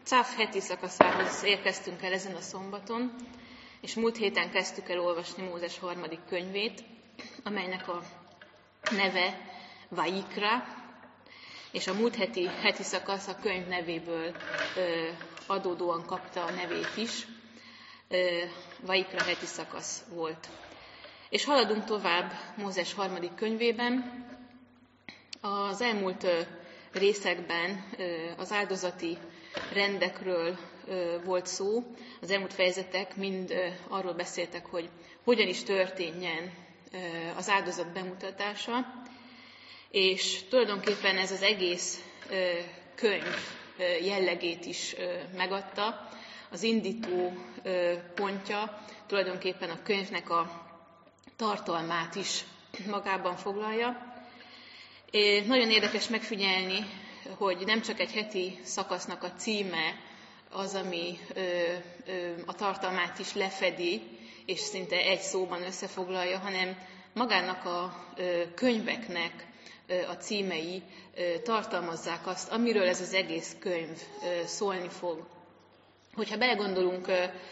Cáv heti szakaszához érkeztünk el ezen a szombaton, és múlt héten kezdtük el olvasni Mózes 3. könyvét, amelynek a neve Vajikra, és a múlt heti szakasz a könyv nevéből adódóan kapta a nevét is. Vajikra heti szakasz volt. És haladunk tovább Mózes 3. könyvében. Az elmúlt részekben az áldozati rendekről volt szó. Az elmúlt fejezetek mind arról beszéltek, hogy hogyan is történjen az áldozat bemutatása, és tulajdonképpen ez az egész könyv jellegét is megadta. Az indító pontja tulajdonképpen a könyvnek a tartalmát is magában foglalja. Nagyon érdekes megfigyelni, hogy nem csak egy heti szakasznak a címe az, ami a tartalmát is lefedi, és szinte egy szóban összefoglalja, hanem magának a könyveknek a címei tartalmazzák azt, amiről ez az egész könyv szólni fog. Hogyha belegondolunk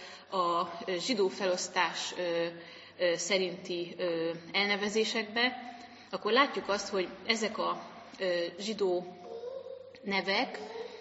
a zsidó felosztás szerinti elnevezésekbe, akkor látjuk azt, hogy ezek a zsidó nevek,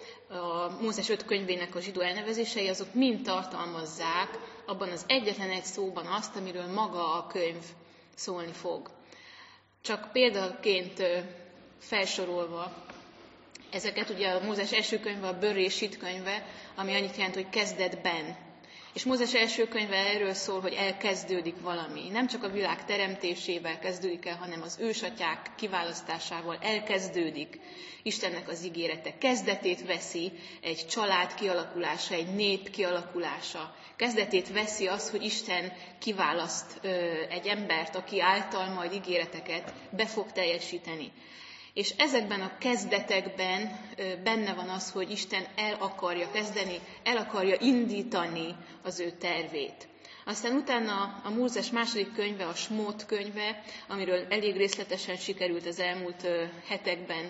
a Mózes 5 könyvének a zsidó elnevezései, azok mind tartalmazzák abban az egyetlen egy szóban azt, amiről maga a könyv szólni fog. Csak példaként felsorolva ezeket, ugye a Mózes első könyve a Berésit könyve, ami annyit jelent, hogy kezdetben. És Mózes első könyve erről szól, hogy elkezdődik valami. Nem csak a világ teremtésével kezdődik el, hanem az ősatyák kiválasztásával elkezdődik Istennek az ígérete. Kezdetét veszi egy család kialakulása, egy nép kialakulása. Kezdetét veszi az, hogy Isten kiválaszt egy embert, aki által majd ígéreteket be fog teljesíteni. És ezekben a kezdetekben benne van az, hogy Isten el akarja kezdeni, el akarja indítani az ő tervét. Aztán utána a Mózes második könyve, a Smót könyve, amiről elég részletesen sikerült az elmúlt hetekben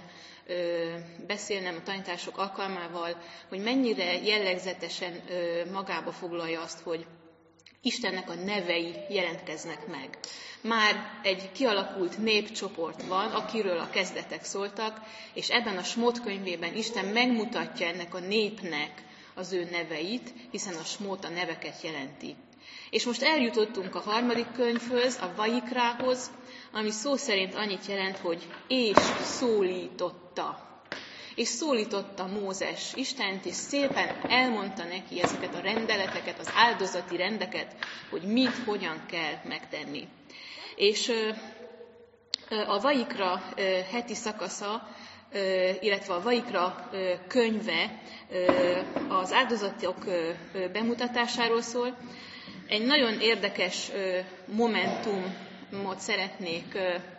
beszélnem a tanítások alkalmával, hogy mennyire jellegzetesen magába foglalja azt, hogy Istennek a nevei jelentkeznek meg. Már egy kialakult népcsoport van, akiről a kezdetek szóltak, és ebben a Smót könyvében Isten megmutatja ennek a népnek az ő neveit, hiszen a Smót a neveket jelenti. És most eljutottunk a 3. könyvhöz, a Vajikrához, ami szó szerint annyit jelent, hogy és szólította. És szólította Mózes Istent, és szépen elmondta neki ezeket a rendeleteket, az áldozati rendeket, hogy mit, hogyan kell megtenni. És a Vajikra heti szakasza, illetve a Vajikra könyve az áldozatok bemutatásáról szól. Egy nagyon érdekes momentumot szeretnék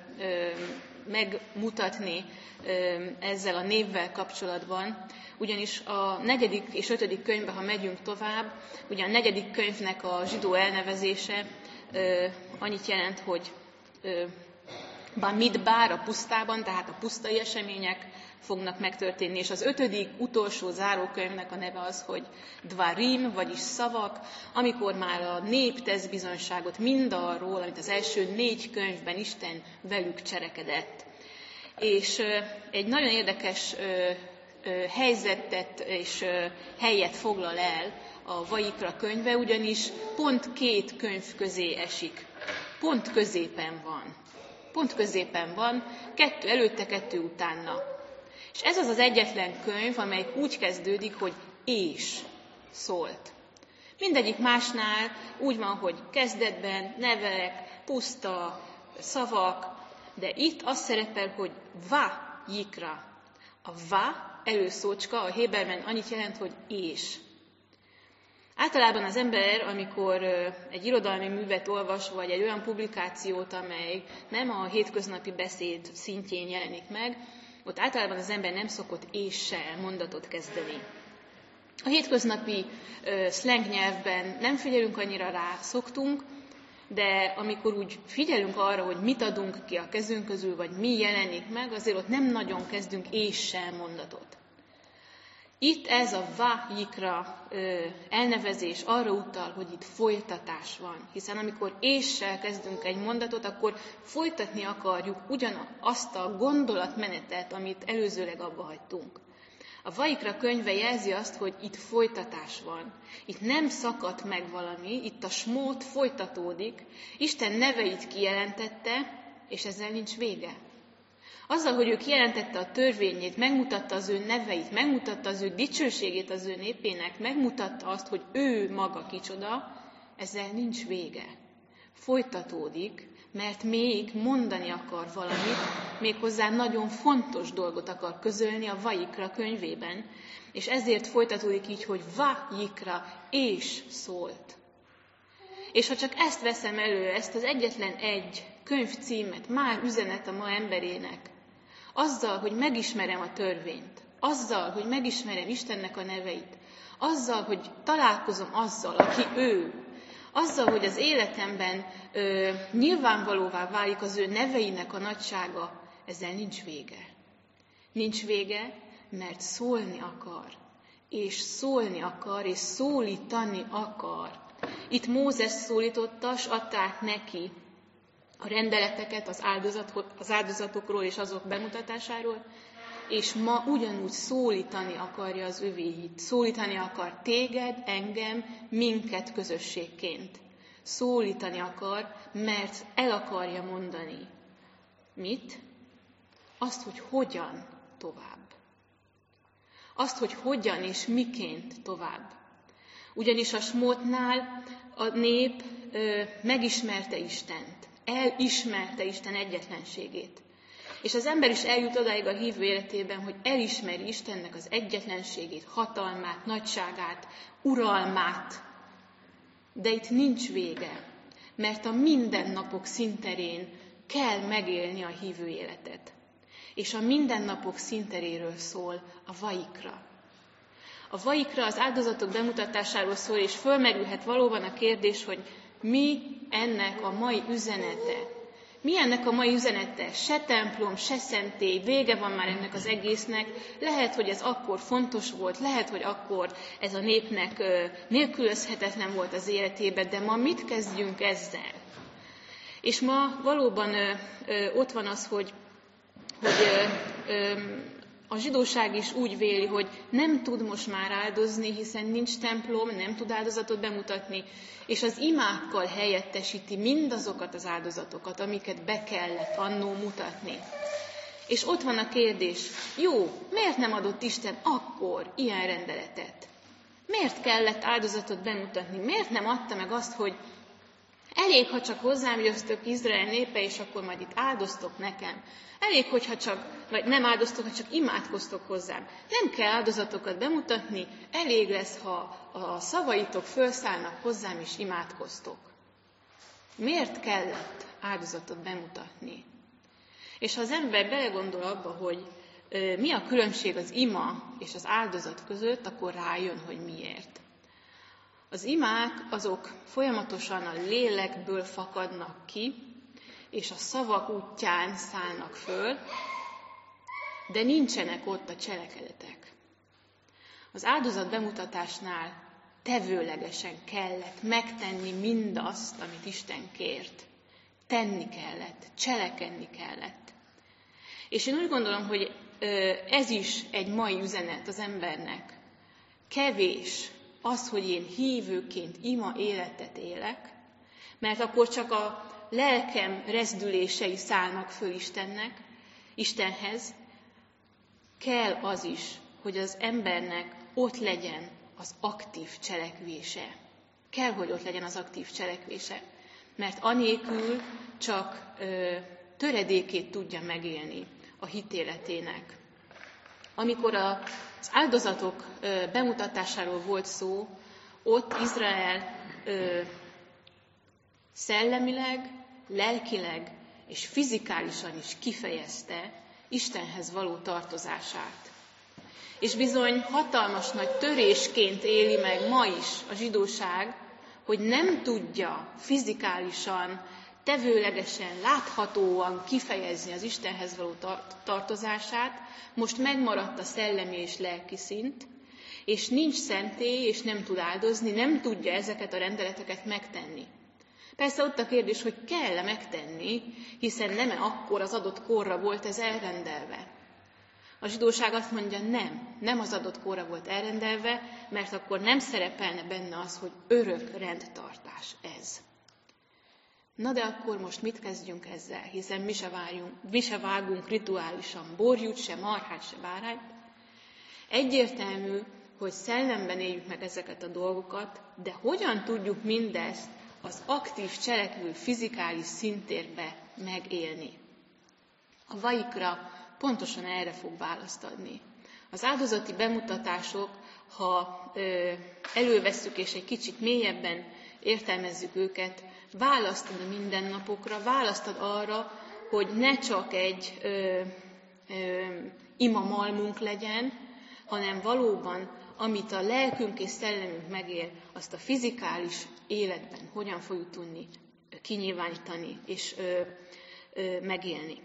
megmutatni ezzel a névvel kapcsolatban, ugyanis a 4. és 5. könyvbe, ha megyünk tovább, ugye a 4. könyvnek a zsidó elnevezése annyit jelent, hogy Bamidbár, a pusztában, tehát a pusztai események fognak megtörténni, és az 5. utolsó zárókönyvnek a neve az, hogy Dvarim, vagyis szavak, amikor már a nép tesz bizonyságot mindarról, amit az első 4 könyvben Isten velük cselekedett. És egy nagyon érdekes helyzetet és helyet foglal el a Vajikra könyve, ugyanis pont 2 könyv közé esik. Pont középen van. Pont középen van, 2 előtte, 2 utána. És ez az az egyetlen könyv, amely úgy kezdődik, hogy és szólt. Mindegyik másnál úgy van, hogy kezdetben nevek, puszta, szavak, de itt az szerepel, hogy Vajikra. A va előszócska a héberben annyit jelent, hogy és. Általában az ember, amikor egy irodalmi művet olvas, vagy egy olyan publikációt, amely nem a hétköznapi beszéd szintjén jelenik meg, ott általában az ember nem szokott éssel mondatot kezdeni. A hétköznapi szleng nyelvben nem figyelünk annyira rá, szoktunk, de amikor úgy figyelünk arra, hogy mit adunk ki a kezünk közül, vagy mi jelenik meg, azért ott nem nagyon kezdünk éssel mondatot. Itt ez a Vajikra elnevezés arra utal, hogy itt folytatás van. Hiszen amikor éssel kezdünk egy mondatot, akkor folytatni akarjuk ugyanazt a gondolatmenetet, amit előzőleg abba hagytunk. A Vajikra könyve jelzi azt, hogy itt folytatás van. Itt nem szakadt meg valami, itt a smót folytatódik, Isten neveit kijelentette, és ezzel nincs vége. Azzal, hogy ő kijelentette a törvényét, megmutatta az ő neveit, megmutatta az ő dicsőségét az ő népének, megmutatta azt, hogy ő maga kicsoda, ezzel nincs vége. Folytatódik, mert még mondani akar valamit, méghozzá nagyon fontos dolgot akar közölni a Vajikra könyvében, és ezért folytatódik így, hogy Vajikra, és szólt. És ha csak ezt veszem elő, ezt az egyetlen egy könyvcímet, már üzenet a ma emberének, azzal, hogy megismerem a törvényt, azzal, hogy megismerem Istennek a neveit, azzal, hogy találkozom azzal, aki ő, azzal, hogy az életemben nyilvánvalóvá válik az ő neveinek a nagysága, ezzel nincs vége. Nincs vége, mert szólni akar, és szólni akar, és szólítani akar. Itt Mózes szólította, s adták neki a rendeleteket az áldozatokról és azok bemutatásáról, és ma ugyanúgy szólítani akarja az övéit. Szólítani akar téged, engem, minket közösségként. Szólítani akar, mert el akarja mondani. Mit? Azt, hogy hogyan tovább. Azt, hogy hogyan és miként tovább. Ugyanis a smótnál a nép megismerte Istent. Elismerte Isten egyetlenségét. És az ember is eljut odáig a hívő életében, hogy elismeri Istennek az egyetlenségét, hatalmát, nagyságát, uralmát. De itt nincs vége, mert a mindennapok színterén kell megélni a hívő életet. És a mindennapok színteréről szól a Vajikra. A Vajikra az áldozatok bemutatásáról szól, és fölmerülhet valóban a kérdés, hogy mi ennek a mai üzenete? Mi ennek a mai üzenete? Se templom, se szentély, vége van már ennek az egésznek. Lehet, hogy ez akkor fontos volt, lehet, hogy akkor ez a népnek nélkülözhetetlen volt az életében, de ma mit kezdjünk ezzel? És ma valóban ott van az, hogy a zsidóság is úgy véli, hogy nem tud most már áldozni, hiszen nincs templom, nem tud áldozatot bemutatni, és az imákkal helyettesíti mindazokat az áldozatokat, amiket be kellett annó mutatni. És ott van a kérdés, jó, miért nem adott Isten akkor ilyen rendeletet? Miért kellett áldozatot bemutatni? Miért nem adta meg azt, hogy elég, ha csak hozzám jöztök, Izrael népe, és akkor majd itt áldoztok nekem. Elég, hogyha csak, vagy nem áldoztok, ha csak imádkoztok hozzám. Nem kell áldozatokat bemutatni, elég lesz, ha a szavaitok felszállnak hozzám, és imádkoztok. Miért kellett áldozatot bemutatni? És ha az ember belegondol abba, hogy mi a különbség az ima és az áldozat között, akkor rájön, hogy miért. Az imák azok folyamatosan a lélekből fakadnak ki, és a szavak útján szállnak föl, de nincsenek ott a cselekedetek. Az áldozat bemutatásnál tevőlegesen kellett megtenni mindazt, amit Isten kért. Tenni kellett, cselekedni kellett. És én úgy gondolom, hogy ez is egy mai üzenet az embernek. Kevés az, hogy én hívőként ima életet élek, mert akkor csak a lelkem rezdülései szállnak föl Istenhez, kell az is, hogy az embernek ott legyen az aktív cselekvése. Kell, hogy ott legyen az aktív cselekvése, mert anélkül csak töredékét tudja megélni a hitéletének. Amikor az áldozatok bemutatásáról volt szó, ott Izrael szellemileg, lelkileg és fizikálisan is kifejezte Istenhez való tartozását. És bizony hatalmas nagy törésként éli meg ma is a zsidóság, hogy nem tudja fizikálisan, tevőlegesen, láthatóan kifejezni az Istenhez való tartozását, most megmaradt a szellemi és lelki szint, és nincs szentély, és nem tud áldozni, nem tudja ezeket a rendeleteket megtenni. Persze ott a kérdés, hogy kell-e megtenni, hiszen nem akkor az adott korra volt ez elrendelve. A zsidóság azt mondja, nem az adott korra volt elrendelve, mert akkor nem szerepelne benne az, hogy örök rendtartás ez. Na de akkor most mit kezdjünk ezzel, hiszen mi se vágunk rituálisan borjút, se marhát, se bárányt. Egyértelmű, hogy szellemben éljük meg ezeket a dolgokat, de hogyan tudjuk mindezt az aktív, cselekvő, fizikális szintérbe megélni? A Vaikra pontosan erre fog választ adni. Az áldozati bemutatások, ha elővesszük és egy kicsit mélyebben értelmezzük őket, választ ad a mindennapokra, választ ad arra, hogy ne csak egy imamalmunk legyen, hanem valóban, amit a lelkünk és szellemünk megél, azt a fizikális életben hogyan fogjuk tudni kinyilvánítani és megélni.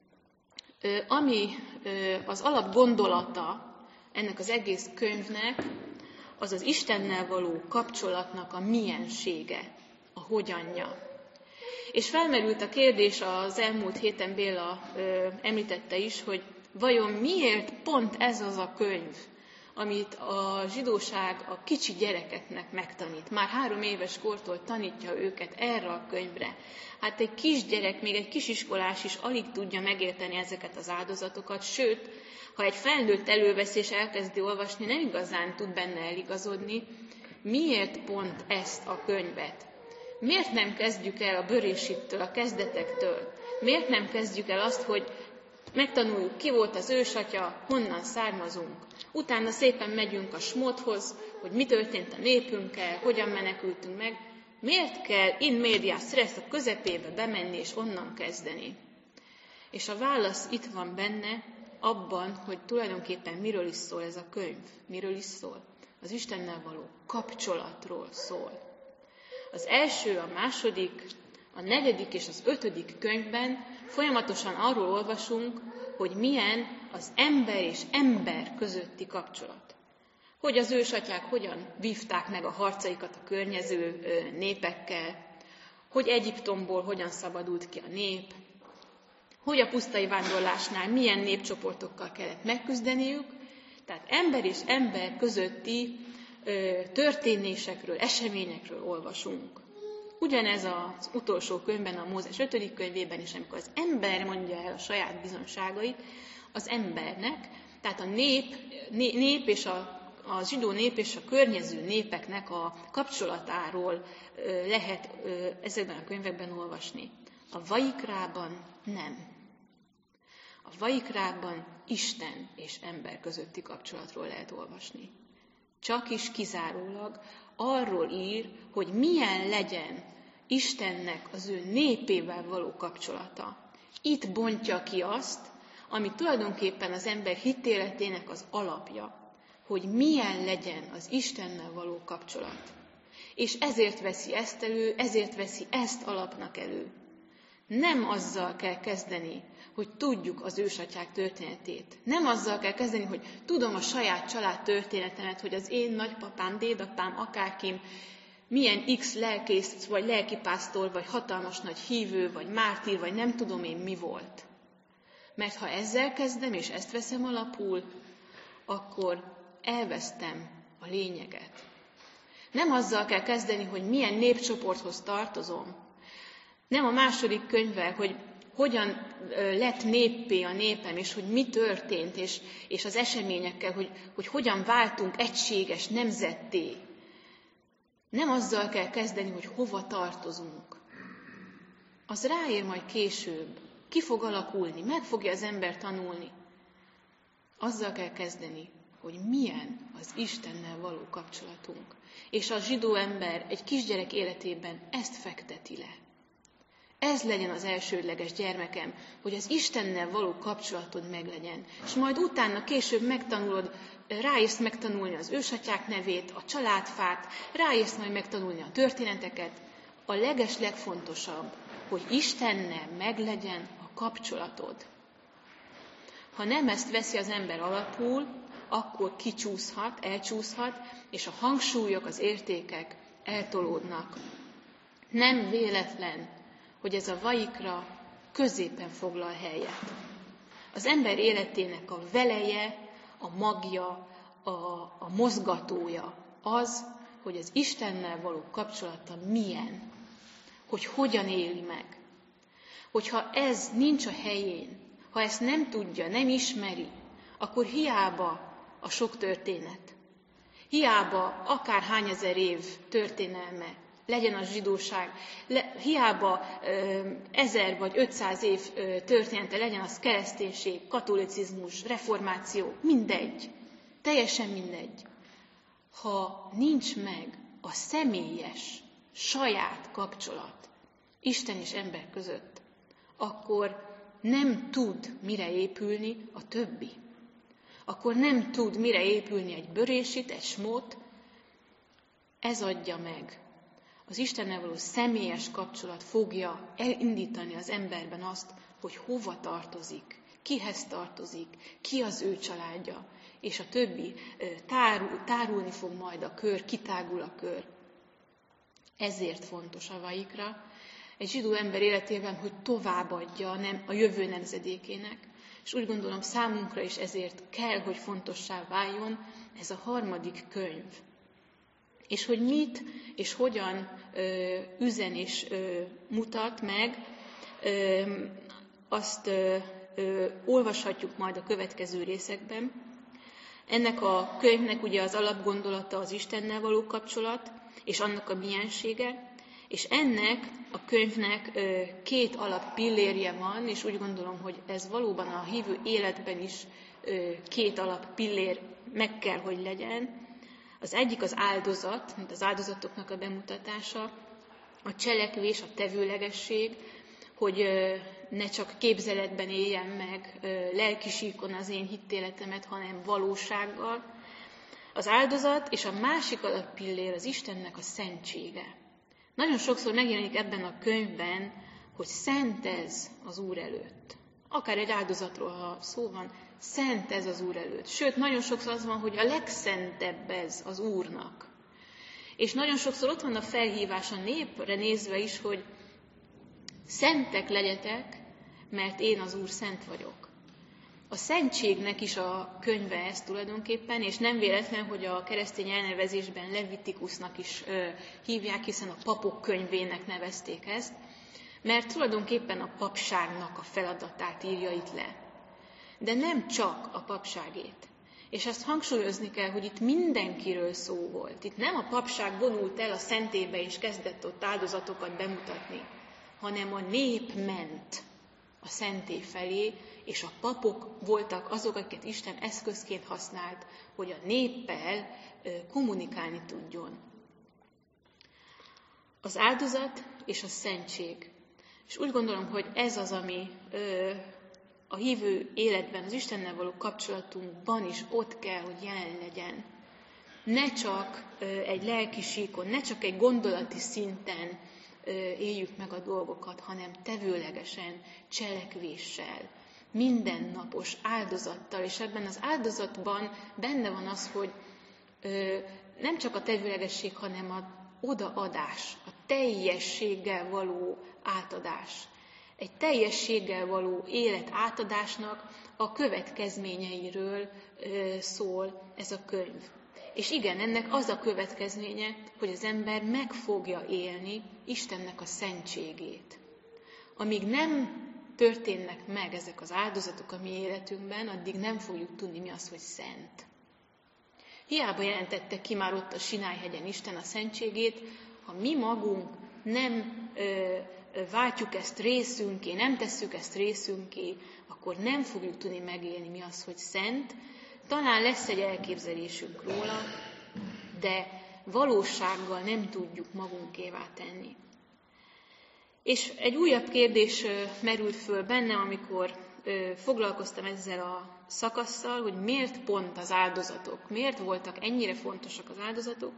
Ami az alapgondolata ennek az egész könyvnek, az az Istennel való kapcsolatnak a miensége, a hogyanja. És felmerült a kérdés az elmúlt héten, Béla említette is, hogy vajon miért pont ez az a könyv, amit a zsidóság a kicsi gyerekeknek megtanít. Már 3 éves kortól tanítja őket erre a könyvre. Hát egy kisgyerek, még egy kisiskolás is alig tudja megérteni ezeket az áldozatokat, sőt, ha egy felnőtt előveszi és elkezdi olvasni, nem igazán tud benne eligazodni. Miért pont ezt a könyvet? Miért nem kezdjük el a Berésittől, a kezdetektől? Miért nem kezdjük el azt, hogy megtanuljuk, ki volt az ősatya, honnan származunk. Utána szépen megyünk a Smothoz, hogy mi történt a népünkkel, hogyan menekültünk meg. Miért kell in medias res a közepébe bemenni és onnan kezdeni? És a válasz itt van benne, abban, hogy tulajdonképpen miről is szól ez a könyv. Miről is szól? Az Istennel való kapcsolatról szól. Az első, a második, a 4. és az 5. könyvben folyamatosan arról olvasunk, hogy milyen az ember és ember közötti kapcsolat. Hogy az ősatyák hogyan vívták meg a harcaikat a környező népekkel, hogy Egyiptomból hogyan szabadult ki a nép, hogy a pusztai vándorlásnál milyen népcsoportokkal kellett megküzdeniük, tehát ember és ember közötti történésekről, eseményekről olvasunk. Ugyanez az utolsó könyvben, a Mózes 5. könyvében is, amikor az ember mondja el a saját bizonságait, az embernek, tehát a nép és a zsidó nép és a környező népeknek a kapcsolatáról lehet ezekben a könyvekben olvasni. A Vaikrában nem. A Vaikrában Isten és ember közötti kapcsolatról lehet olvasni. Csak is kizárólag arról ír, hogy milyen legyen Istennek az ő népével való kapcsolata. Itt bontja ki azt, ami tulajdonképpen az ember hitéletének az alapja, hogy milyen legyen az Istennel való kapcsolat. És ezért veszi ezt elő, ezért veszi ezt alapnak elő. Nem azzal kell kezdeni, hogy tudjuk az ősatyák történetét. Nem azzal kell kezdeni, hogy tudom a saját család történetemet, hogy az én nagypapám, dédapám, akárkim, milyen X lelkész, vagy lelkipásztor, vagy hatalmas nagy hívő, vagy mártír, vagy nem tudom én mi volt. Mert ha ezzel kezdem, és ezt veszem alapul, akkor elvesztem a lényeget. Nem azzal kell kezdeni, hogy milyen népcsoporthoz tartozom. Nem a 2. könyvvel, hogy hogyan lett néppé a népem, és hogy mi történt, és az eseményekkel, hogy hogyan váltunk egységes nemzetté. Nem azzal kell kezdeni, hogy hova tartozunk. Az ráér majd később, ki fog alakulni, meg fogja az ember tanulni. Azzal kell kezdeni, hogy milyen az Istennel való kapcsolatunk. És a zsidó ember egy kisgyerek életében ezt fekteti le. Ez legyen az elsődleges gyermekem, hogy az Istennel való kapcsolatod meglegyen. És majd utána később megtanulod, ráérsz megtanulni az ősatyák nevét, a családfát, ráérsz majd megtanulni a történeteket. A legfontosabb, hogy Istennel meglegyen a kapcsolatod. Ha nem ezt veszi az ember alapul, akkor elcsúszhat, és a hangsúlyok, az értékek eltolódnak. Nem véletlen, hogy ez a Vaikra középen foglal helyet. Az ember életének a veleje, a magja, a mozgatója az, hogy az Istennel való kapcsolata milyen, hogy hogyan éli meg. Hogyha ez nincs a helyén, ha ezt nem tudja, nem ismeri, akkor hiába a sok történet, hiába akárhány ezer év történelme, legyen a zsidóság, hiába 1000 vagy 500 év története, legyen az kereszténység, katolicizmus, reformáció, mindegy, teljesen mindegy. Ha nincs meg a személyes, saját kapcsolat Isten és ember között, akkor nem tud mire épülni a többi. Akkor nem tud mire épülni egy börésit, egy smót. Ez adja meg. Az Istennel való személyes kapcsolat fogja elindítani az emberben azt, hogy hova tartozik, kihez tartozik, ki az ő családja, és a többi tárulni fog majd a kör, kitágul a kör. Ezért fontos a Vaikra egy zsidó ember életében, hogy továbbadja a jövő nemzedékének. És úgy gondolom, számunkra is ezért kell, hogy fontossá váljon ez a 3. könyv. És hogy mit és hogyan üzen és mutat meg, azt olvashatjuk majd a következő részekben. Ennek a könyvnek ugye az alapgondolata az Istennel való kapcsolat, és annak a miensége, és ennek a könyvnek 2 alappillérje van, és úgy gondolom, hogy ez valóban a hívő életben is 2 alappillér meg kell, hogy legyen. Az egyik az áldozat, mint az áldozatoknak a bemutatása, a cselekvés, a tevőlegesség, hogy ne csak képzeletben éljen meg lelkisíkon az én hitéletemet, hanem valósággal. Az áldozat, és a másik alappillér az Istennek a szentsége. Nagyon sokszor megjelenik ebben a könyvben, hogy szent ez az Úr előtt. Akár egy áldozatról, ha szó van, szent ez az Úr előtt. Sőt, nagyon sokszor az van, hogy a legszentebb ez az Úrnak. És nagyon sokszor ott van a felhívás a népre nézve is, hogy szentek legyetek, mert én az Úr szent vagyok. A szentségnek is a könyve ez tulajdonképpen, és nem véletlen, hogy a keresztény elnevezésben Levitikusnak is hívják, hiszen a papok könyvének nevezték ezt, mert tulajdonképpen a papságnak a feladatát írja itt le. De nem csak a papságét. És ezt hangsúlyozni kell, hogy itt mindenkiről szó volt. Itt nem a papság vonult el a szentélybe és kezdett ott áldozatokat bemutatni, hanem a nép ment a szentély felé, és a papok voltak azok, akiket Isten eszközként használt, hogy a néppel kommunikálni tudjon. Az áldozat és a szentség. És úgy gondolom, hogy ez az, ami a hívő életben, az Istennel való kapcsolatunkban is ott kell, hogy jelen legyen. Ne csak egy lelki síkon, ne csak egy gondolati szinten éljük meg a dolgokat, hanem tevőlegesen, cselekvéssel, mindennapos áldozattal, és ebben az áldozatban benne van az, hogy nem csak a tevőlegesség, hanem az odaadás, a teljességgel való átadás. Egy teljességgel való élet átadásnak a következményeiről szól ez a könyv. És igen, ennek az a következménye, hogy az ember meg fogja élni Istennek a szentségét. Amíg nem történnek meg ezek az áldozatok a mi életünkben, addig nem fogjuk tudni, mi az, hogy szent. Hiába jelentette ki már ott a Sinály-hegyen Isten a szentségét, ha mi magunk nem váltjuk ezt részünké, nem tesszük ezt részünké, akkor nem fogjuk tudni megélni, mi az, hogy szent. Talán lesz egy elképzelésünk róla, de valósággal nem tudjuk magunkévá tenni. És egy újabb kérdés merült föl bennem, amikor foglalkoztam ezzel a szakasszal, hogy miért pont az áldozatok, miért voltak ennyire fontosak az áldozatok.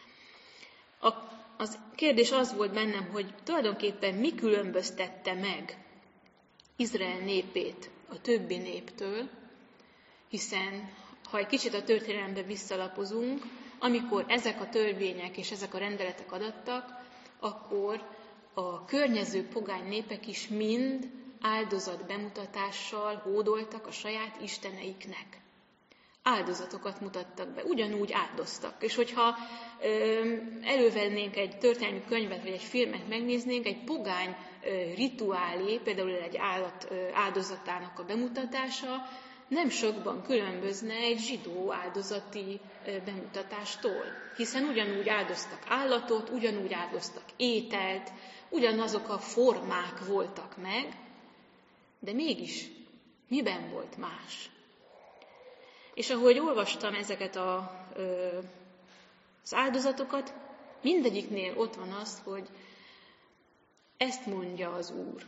Az kérdés az volt bennem, hogy tulajdonképpen mi különböztette meg Izrael népét a többi néptől, hiszen ha egy kicsit a történelembe visszalapozunk, amikor ezek a törvények és ezek a rendeletek adattak, akkor a környező pogány népek is mind áldozat bemutatással hódoltak a saját isteneiknek. Áldozatokat mutattak be, ugyanúgy áldoztak. És hogyha elővennénk egy történelmi könyvet, vagy egy filmet megnéznénk, egy pogány rituálé, például egy állat áldozatának a bemutatása nem sokban különbözne egy zsidó áldozati bemutatástól. Hiszen ugyanúgy áldoztak állatot, ugyanúgy áldoztak ételt, ugyanazok a formák voltak meg, de mégis miben volt más? És ahogy olvastam ezeket az áldozatokat, mindegyiknél ott van az, hogy ezt mondja az Úr.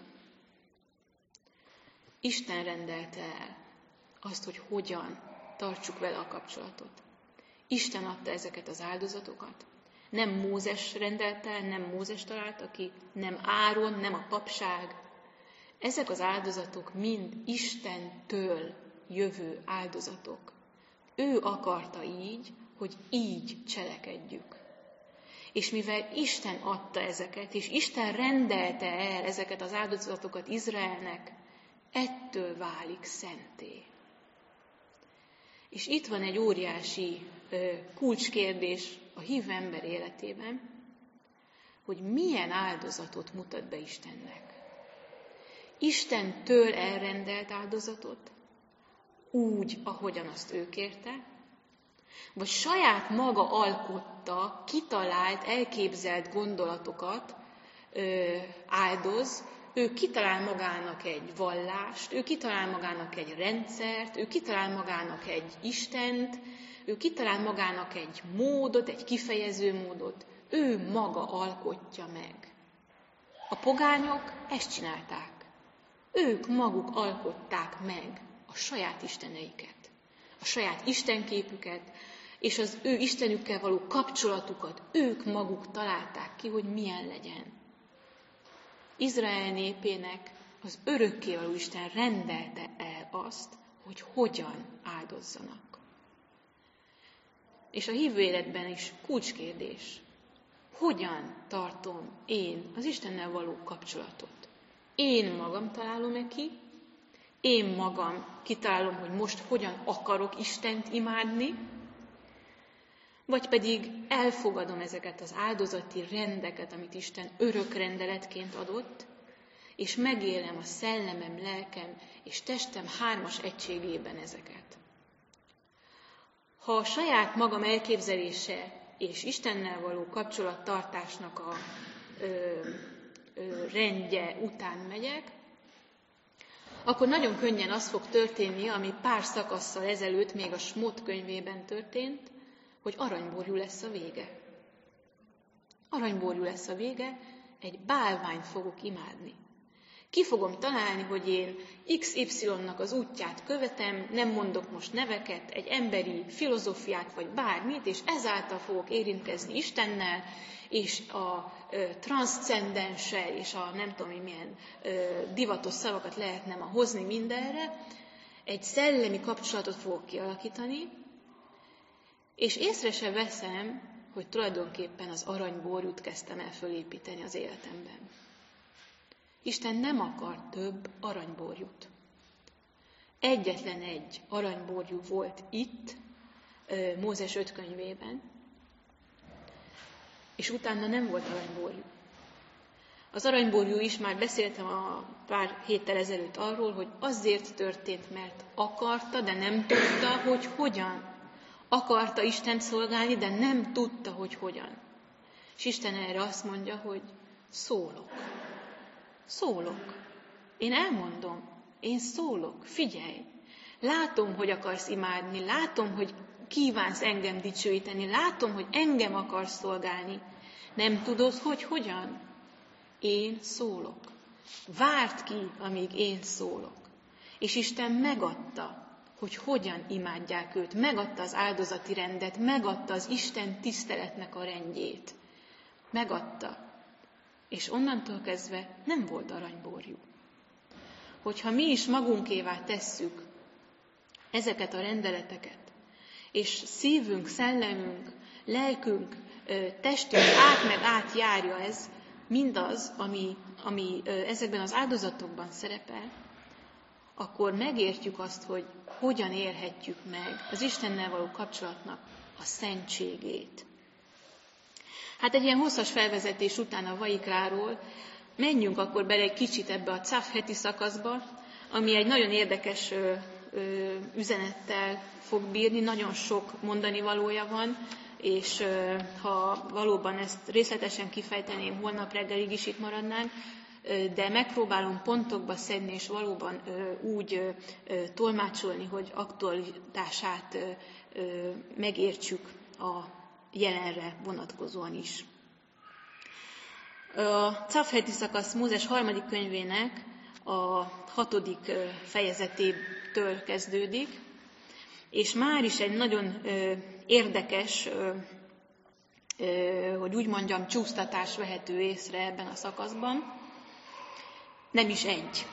Isten rendelte el azt, hogy hogyan tartsuk vele a kapcsolatot. Isten adta ezeket az áldozatokat. Nem Mózes rendelte el, nem Mózes találta ki, nem Áron, nem a papság. Ezek az áldozatok mind Istentől jövő áldozatok. Ő akarta így, hogy így cselekedjük. És mivel Isten adta ezeket, és Isten rendelte el ezeket az áldozatokat Izraelnek, ettől válik szenté. És itt van egy óriási kulcskérdés a hívő ember életében, hogy milyen áldozatot mutat be Istennek. Istentől elrendelt áldozatot, úgy, ahogyan azt ő kérte, vagy saját maga alkotta, kitalált, elképzelt gondolatokat áldoz, ő kitalál magának egy vallást, ő kitalál magának egy rendszert, ő kitalál magának egy Istent, ő kitalál magának egy módot, egy kifejező módot, ő maga alkotja meg. A pogányok ezt csinálták. Ők maguk alkották meg a saját isteneiket, a saját istenképüket, és az ő istenükkel való kapcsolatukat ők maguk találták ki, hogy milyen legyen. Izrael népének az örökkévaló Isten rendelte el azt, hogy hogyan áldozzanak. És a hívő életben is kulcskérdés, hogyan tartom én az Istennel való kapcsolatot? Én magam találom-e ki? Én magam kitalálom, hogy most hogyan akarok Istent imádni? Vagy pedig elfogadom ezeket az áldozati rendeket, amit Isten örök rendeletként adott, és megélem a szellemem, lelkem és testem hármas egységében ezeket. Ha a saját magam elképzelése és Istennel való kapcsolattartásnak a rendje után megyek, akkor nagyon könnyen az fog történni, ami pár szakasszal ezelőtt még a Smot könyvében történt, hogy aranyborjú lesz a vége. Aranyborjú lesz a vége, egy bálványt fogok imádni. Ki fogom találni, hogy én XY-nak az útját követem, nem mondok most neveket, egy emberi filozófiát vagy bármit, és ezáltal fogok érintkezni Istennel, és a transzcendenssel, és a nem tudom, milyen divatos szavakat lehetne ma hozni mindenre, egy szellemi kapcsolatot fogok kialakítani, és észre se veszem, hogy tulajdonképpen az aranyborjút kezdtem el fölépíteni az életemben. Isten nem akar több aranyborjút. Egyetlen egy aranyborjú volt itt, Mózes 5 könyvében, és utána nem volt aranyborjú. Az aranyborjú is, már beszéltem a pár héttel ezelőtt arról, hogy azért történt, mert akarta, de nem tudta, hogy hogyan. Akarta Istent szolgálni, de nem tudta, hogy hogyan. És Isten erre azt mondja, hogy szólok. Szólok. Én elmondom. Én szólok. Figyelj. Látom, hogy akarsz imádni. Látom, hogy kívánsz engem dicsőíteni. Látom, hogy engem akarsz szolgálni. Nem tudod, hogy hogyan? Én szólok. Várd ki, amíg én szólok. És Isten megadta, hogy hogyan imádják őt. Megadta az áldozati rendet, megadta az Isten tiszteletnek a rendjét. Megadta. És onnantól kezdve nem volt aranyborjú. Hogyha mi is magunkévá tesszük ezeket a rendeleteket, és szívünk, szellemünk, lelkünk, testünk át meg átjárja ez, mindaz, ami ezekben az áldozatokban szerepel, akkor megértjük azt, hogy hogyan érhetjük meg az Istennel való kapcsolatnak a szentségét. Hát egy ilyen hosszas felvezetés után a Vaikráról menjünk akkor bele egy kicsit ebbe a Cav heti szakaszba, ami egy nagyon érdekes üzenettel fog bírni, nagyon sok mondani valója van, és ha valóban ezt részletesen kifejteném, holnap reggelig is itt maradnánk, de megpróbálom pontokba szedni, és valóban úgy tolmácsolni, hogy aktualitását megértsük a jelenre vonatkozóan is. A Cav heti szakasz Mózes 3. könyvének a 6. fejezetétől kezdődik, és már is egy nagyon érdekes, hogy úgy mondjam, csúsztatás vehető észre ebben a szakaszban. Nem is egy.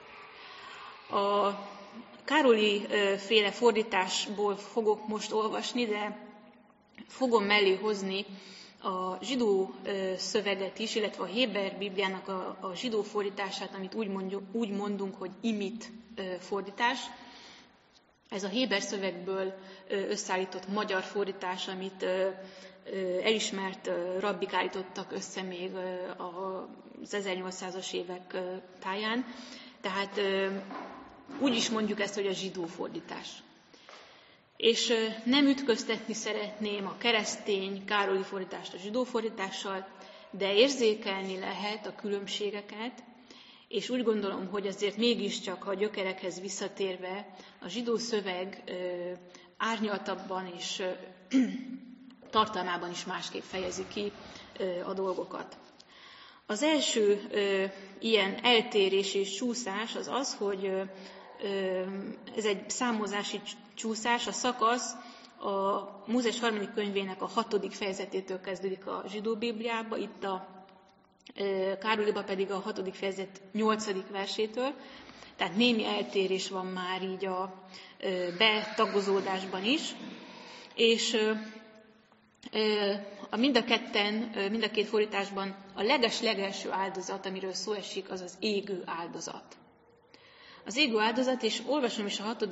A Károli féle fordításból fogok most olvasni, de fogom mellé hozni a zsidó szöveget is, illetve a Héber Bibliának a zsidó fordítását, amit úgy mondunk, hogy imit fordítás. Ez a Héber szövegből összeállított magyar fordítás, amit elismert rabbik állítottak össze még az 1800-as évek táján. Tehát úgy is mondjuk ezt, hogy a zsidó fordítás. És nem ütköztetni szeretném a keresztény Károli fordítást a zsidó fordítással, de érzékelni lehet a különbségeket, és úgy gondolom, hogy azért mégiscsak a gyökerekhez visszatérve a zsidó szöveg árnyaltabban és tartalmában is másképp fejezi ki a dolgokat. Az első ilyen eltérés és csúszás az az, hogy ez egy számozási csúszás, a szakasz a Mózes 3. könyvének a 6. fejezetétől kezdődik a zsidó Bibliába, itt a Károliba pedig a 6. fejezet 8. versétől, tehát némi eltérés van már így a betagozódásban is, és mind a két fordításban a legelső áldozat, amiről szó esik, az az égő áldozat. Az égő áldozat, és olvasom is a 6.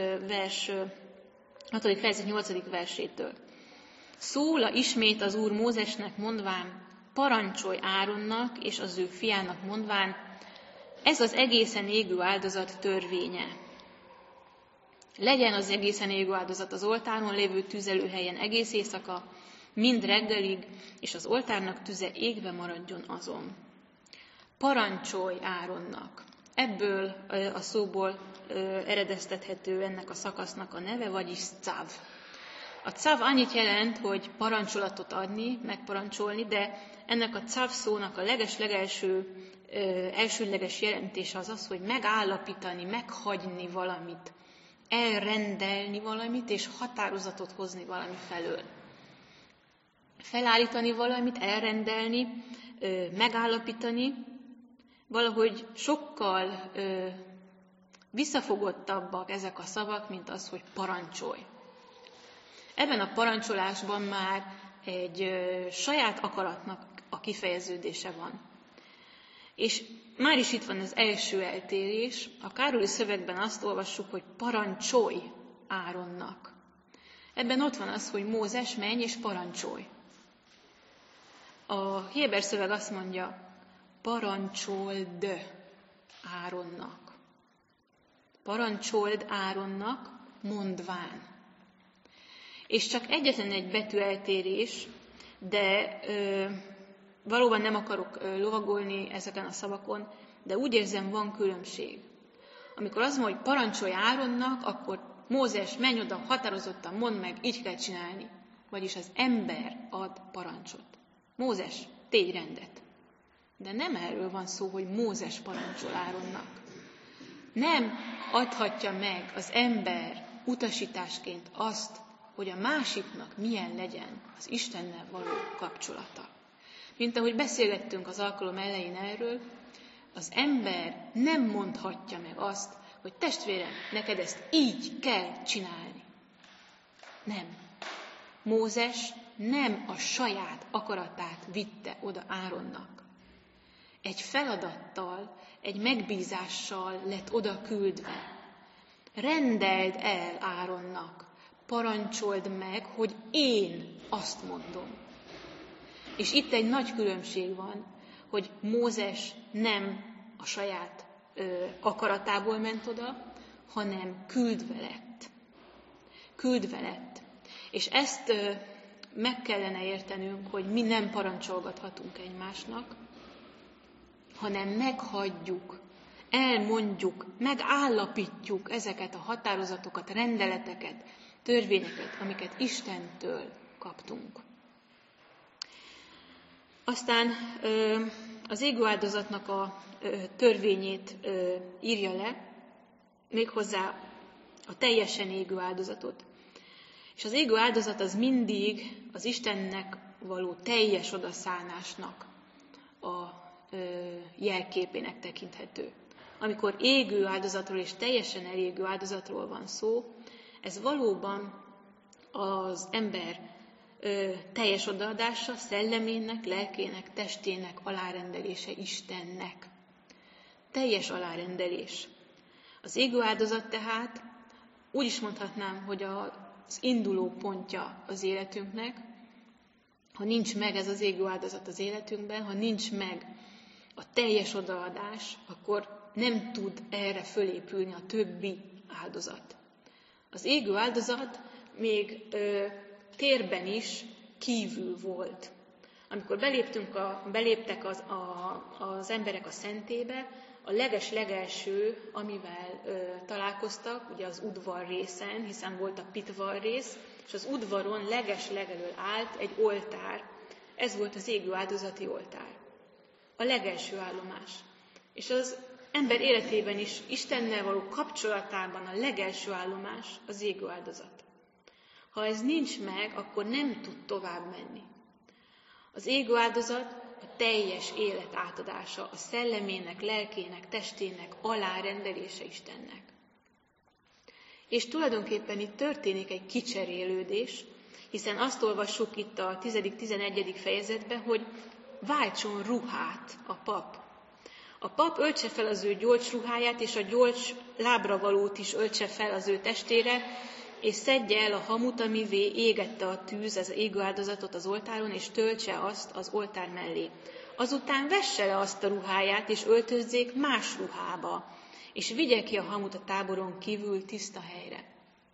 fejezet 8. versétől. Szóla ismét az Úr Mózesnek mondván, parancsolj Áronnak és az ő fiának mondván, ez az egészen égő áldozat törvénye. Legyen az egészen égő áldozat az oltáron lévő tüzelőhelyen egész éjszaka, mind reggelig, és az oltárnak tüze égve maradjon azon. Parancsolj Áronnak. Ebből a szóból eredeztethető ennek a szakasznak a neve, vagyis cav. A cav annyit jelent, hogy parancsolatot adni, megparancsolni, de ennek a cav szónak a elsődleges jelentése az az, hogy megállapítani, meghagyni valamit, elrendelni valamit, és határozatot hozni valami felől. Felállítani valamit, elrendelni, megállapítani, valahogy sokkal visszafogottabbak ezek a szavak, mint az, hogy parancsolj. Ebben a parancsolásban már egy saját akaratnak a kifejeződése van. És már is itt van az első eltérés. A Károli szövegben azt olvassuk, hogy parancsolj Áronnak. Ebben ott van az, hogy Mózes, menj és parancsolj. A héber szöveg azt mondja, parancsold Áronnak. Parancsold Áronnak, mondván. És csak egyetlen egy betűeltérés, de valóban nem akarok lovagolni ezeken a szavakon, de úgy érzem, van különbség. Amikor azt mondja, hogy parancsolj Áronnak, akkor Mózes, menj oda, határozottan mondd meg, így kell csinálni. Vagyis az ember ad parancsot. Mózes, tégy rendet. De nem erről van szó, hogy Mózes parancsol Áronnak. Nem adhatja meg az ember utasításként azt, hogy a másiknak milyen legyen az Istennel való kapcsolata. Mint ahogy beszélgettünk az alkalom elején erről, az ember nem mondhatja meg azt, hogy testvérem, neked ezt így kell csinálni. Nem. Mózes nem a saját akaratát vitte oda Áronnak. Egy feladattal, egy megbízással lett oda küldve. Rendeld el Áronnak, parancsold meg, hogy én azt mondom. És itt egy nagy különbség van, hogy Mózes nem a saját akaratából ment oda, hanem küldve lett. Küldve lett. És ezt meg kellene értenünk, hogy mi nem parancsolgathatunk egymásnak, hanem meghagyjuk, elmondjuk, megállapítjuk ezeket a határozatokat, rendeleteket, törvényeket, amiket Istentől kaptunk. Aztán az égőáldozatnak a törvényét írja le, méghozzá a teljesen égő áldozatot. És az égő áldozat az mindig az Istennek való teljes odaszánásnak a jelképének tekinthető. Amikor égő áldozatról és teljesen elégő áldozatról van szó, ez valóban az ember teljes odaadása, szellemének, lelkének, testének alárendelése Istennek. Teljes alárendelés. Az égő áldozat tehát úgy is mondhatnám, hogy az induló pontja az életünknek. Ha nincs meg ez az égő áldozat az életünkben, ha nincs meg a teljes odaadás, akkor nem tud erre fölépülni a többi áldozat. Az égő áldozat még térben is kívül volt. Amikor beléptek az emberek a szentébe, a legelső, amivel találkoztak, ugye az udvar részen, hiszen volt a pitvar rész, és az udvaron legelől állt egy oltár. Ez volt az égő áldozati oltár. A legelső állomás. És az ember életében is Istennel való kapcsolatában a legelső állomás az égő áldozat. Ha ez nincs meg, akkor nem tud tovább menni. Az égő áldozat a teljes élet átadása, a szellemének, lelkének, testének alárendelése Istennek. És tulajdonképpen itt történik egy kicserélődés, hiszen azt olvassuk itt a 10.-11. fejezetben, hogy váltson ruhát a pap. A pap öltse fel az ő gyolcs ruháját, és a gyolcs lábravalót is öltse fel az ő testére, és szedje el a hamut, amivé égette a tűz, az égő áldozatot az oltáron, és töltse azt az oltár mellé. Azután vesse le azt a ruháját, és öltözzék más ruhába, és vigye ki a hamut a táboron kívül tiszta helyre.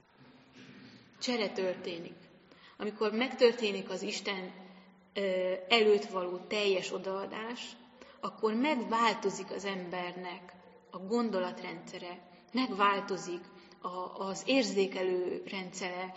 Csere történik. Amikor megtörténik az Isten előtt való teljes odaadás, akkor megváltozik az embernek a gondolatrendszere, megváltozik az érzékelő rendszere,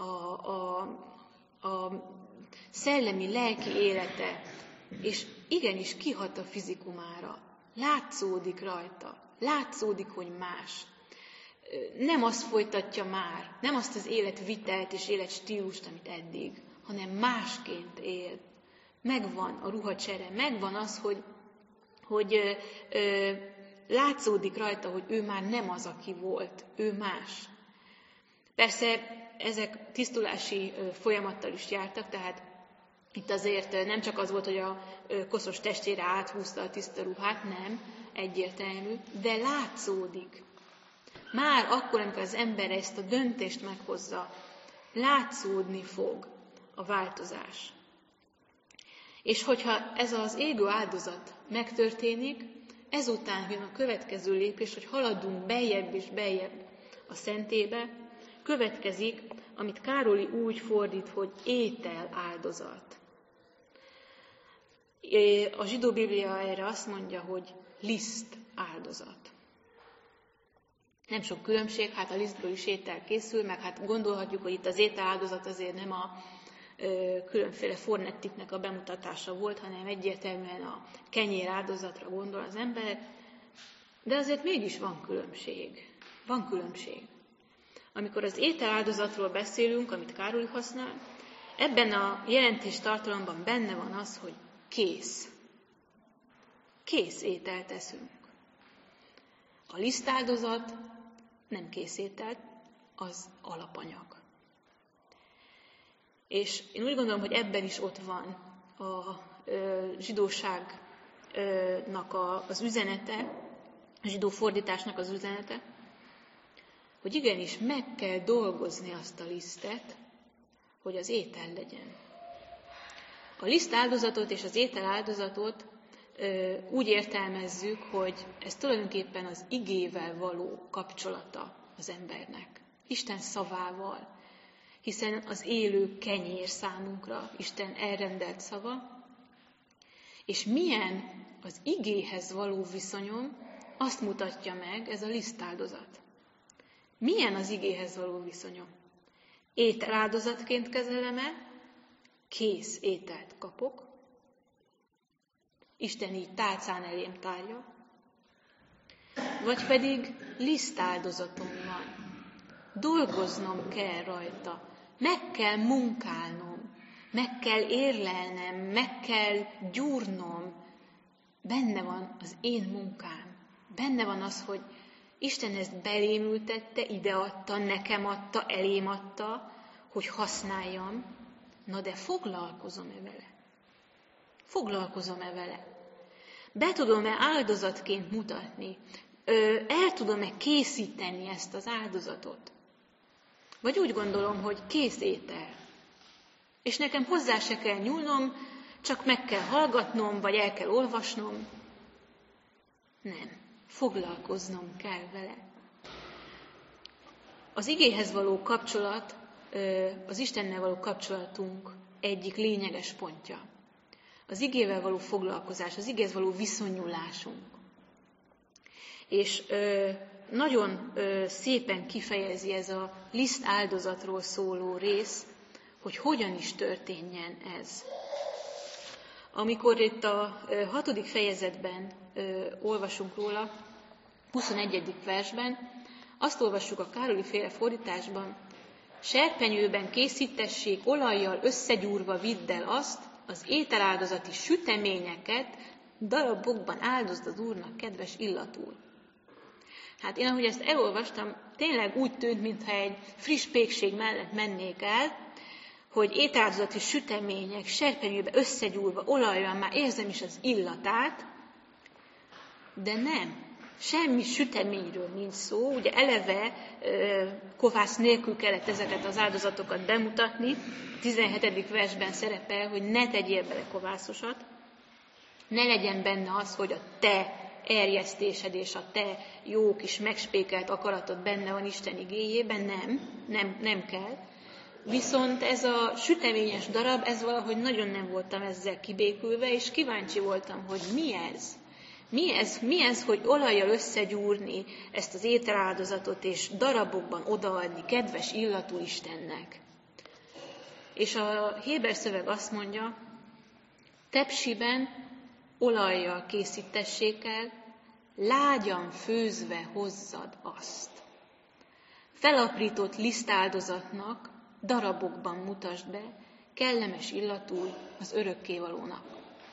a szellemi, lelki élete, és igenis kihat a fizikumára. Látszódik rajta, látszódik, hogy más. Nem azt folytatja már, nem azt az életvitelt és életstílust, amit eddig, hanem másként él. Megvan a ruhacsere, megvan az, hogy látszódik rajta, hogy ő már nem az, aki volt, ő más. Persze ezek tisztulási folyamattal is jártak, tehát itt azért nem csak az volt, hogy a koszos testére áthúzta a tiszta ruhát, nem, egyértelmű, de látszódik. Már akkor, amikor az ember ezt a döntést meghozza, látszódni fog a változás. És hogyha ez az égő áldozat megtörténik, ezután jön a következő lépés, hogy haladunk beljebb és beljebb a szentébe, következik, amit Károli úgy fordít, hogy étel áldozat. A zsidó Biblia erre azt mondja, hogy liszt áldozat. Nem sok különbség, hát a lisztből is étel készül, meg hát gondolhatjuk, hogy itt az étel áldozat azért nem a különféle fornettiknek a bemutatása volt, hanem egyértelműen a kenyér áldozatra gondol az ember, de azért mégis van különbség. Van különbség. Amikor az étel áldozatról beszélünk, amit Károly használ, ebben a jelentéstartalomban benne van az, hogy kész. Kész ételt eszünk. A lisztáldozat nem kész étel, az alapanyag. És én úgy gondolom, hogy ebben is ott van a zsidóságnak az üzenete, a zsidó fordításnak az üzenete, hogy igenis meg kell dolgozni azt a lisztet, hogy az étel legyen. A liszt áldozatot és az étel áldozatot úgy értelmezzük, hogy ez tulajdonképpen az igével való kapcsolata az embernek, Isten szavával, hiszen az élő kenyér számunkra Isten elrendelt szava, és milyen az igéhez való viszonyom, azt mutatja meg ez a lisztáldozat. Milyen az igéhez való viszonyom? Ételáldozatként kezelem-e? Kész ételt kapok? Isten így tálcán elém tárja? Vagy pedig lisztáldozatom van. Dolgoznom kell rajta. Meg kell munkálnom. Meg kell érlelnem. Meg kell gyúrnom. Benne van az én munkám. Benne van az, hogy Isten ezt belém ültette, ideadta, nekem adta, elém adta, hogy használjam. Na de foglalkozom-e vele? Foglalkozom-e vele? Be tudom-e áldozatként mutatni? El tudom-e készíteni ezt az áldozatot? Vagy úgy gondolom, hogy kész étel. És nekem hozzá se kell nyúlnom, csak meg kell hallgatnom, vagy el kell olvasnom. Nem. Foglalkoznom kell vele. Az igéhez való kapcsolat, az Istennel való kapcsolatunk egyik lényeges pontja. Az igével való foglalkozás, az igéhez való viszonyulásunk. És nagyon szépen kifejezi ez a liszt áldozatról szóló rész, hogy hogyan is történjen ez. Amikor itt a 6. fejezetben olvasunk róla, 21. versben, azt olvassuk a Károli féle fordításban, serpenyőben készítessék, olajjal összegyúrva vidd el azt, az ételáldozati süteményeket darabokban áldozd az Úrnak kedves illatúr. Hát én, ahogy ezt elolvastam, tényleg úgy tűnt, mintha egy friss pékség mellett mennék el, hogy ételáldozati sütemények serpenyőbe összegyúrva olajjal, már érzem is az illatát, de nem. Semmi süteményről nincs szó, ugye eleve kovász nélkül kellett ezeket az áldozatokat bemutatni. A 17. versben szerepel, hogy ne tegyél bele kovászosat, ne legyen benne az, hogy a te erjesztésed és a te jó kis megspékelt akaratod benne van Isten igéjében, nem kell. Viszont ez a süteményes darab, ez valahogy nagyon nem voltam ezzel kibékülve, és kíváncsi voltam, hogy mi ez. Mi ez, hogy olajjal összegyúrni ezt az ételáldozatot, és darabokban odaadni kedves illatú Istennek. És a héber szöveg azt mondja, tepsiben olajjal készítessék el, lágyan főzve hozzad azt. Felaprított lisztáldozatnak darabokban mutasd be, kellemes illatú az örökkévalónak.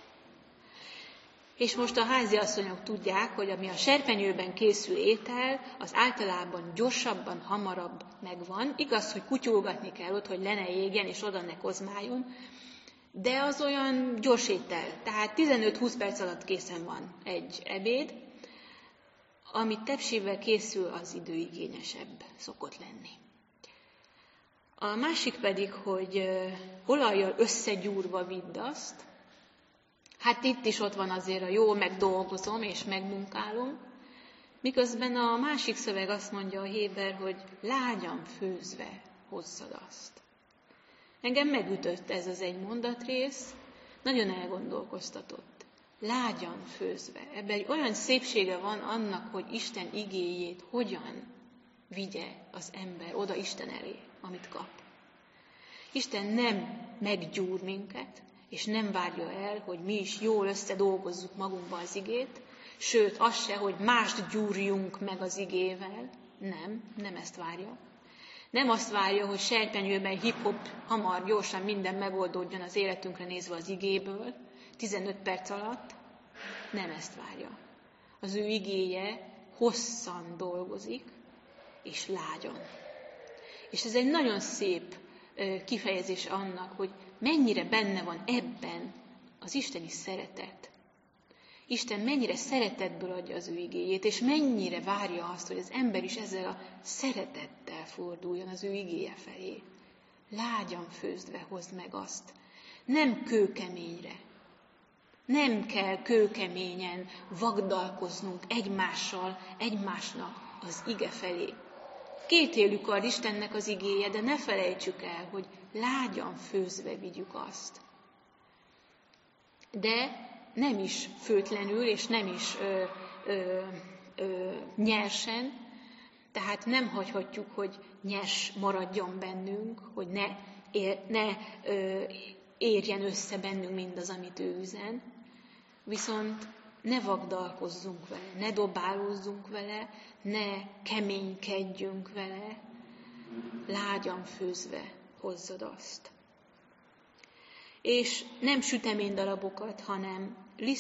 És most a háziasszonyok tudják, hogy ami a serpenyőben készül étel, az általában gyorsabban, hamarabb megvan. Igaz, hogy kutyulgatni kell ott, hogy le ne égjen, és oda ne kozmáljon, de az olyan gyors étel. Tehát 15-20 perc alatt készen van egy ebéd, ami tepsivel készül, az időigényesebb szokott lenni. A másik pedig, hogy olajjal összegyúrva vidd azt. Hát itt is ott van azért a jó, megdolgozom és megmunkálom, miközben a másik szöveg azt mondja a héber, hogy lágyan főzve hozzad azt. Engem megütött ez az egy mondatrész, nagyon elgondolkoztatott. Lágyan főzve. Ebben egy olyan szépsége van annak, hogy Isten igéjét hogyan vigye az ember oda Isten elé, amit kap. Isten nem meggyúr minket, és nem várja el, hogy mi is jól összedolgozzuk magunkba az igét, sőt, az se, hogy mást gyúrjunk meg az igével. Nem ezt várja. Nem azt várja, hogy serpenyőben hip-hop, hamar, gyorsan minden megoldódjon az életünkre nézve az igéből, 15 perc alatt. Nem ezt várja. Az ő igéje hosszan dolgozik, és lágyan. És ez egy nagyon szép kifejezése annak, hogy mennyire benne van ebben az isteni szeretet. Isten mennyire szeretetből adja az ő igéjét, és mennyire várja azt, hogy az ember is ezzel a szeretettel forduljon az ő igéje felé. Lágyan főzdve hozd meg azt. Nem kőkeményre. Nem kell kőkeményen vagdalkoznunk egymásnak az ige felé. Kétélű kard Istennek az igéje, de ne felejtsük el, hogy lágyan főzve vigyük azt. De nem is főtlenül, és nem is nyersen, tehát nem hagyhatjuk, hogy nyers maradjon bennünk, hogy ne érjen össze bennünk mindaz, amit ő üzen, viszont ne vagdalkozzunk vele, ne dobálózzunk vele, ne keménykedjünk vele, lágyan főzve hozzad azt. És nem süteménydarabokat, hanem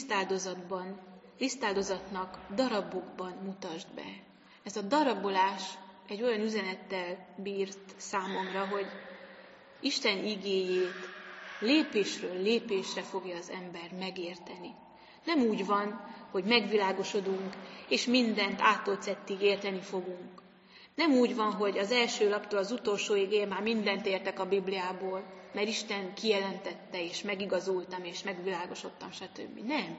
lisztáldozatnak darabokban mutasd be. Ez a darabolás egy olyan üzenettel bírt számomra, hogy Isten igéjét lépésről lépésre fogja az ember megérteni. Nem úgy van, hogy megvilágosodunk, és mindent A-tól Z-ig érteni fogunk. Nem úgy van, hogy az első laptól az utolsóig én már mindent értek a Bibliából, mert Isten kijelentette, és megigazultam, és megvilágosodtam, stb. Nem.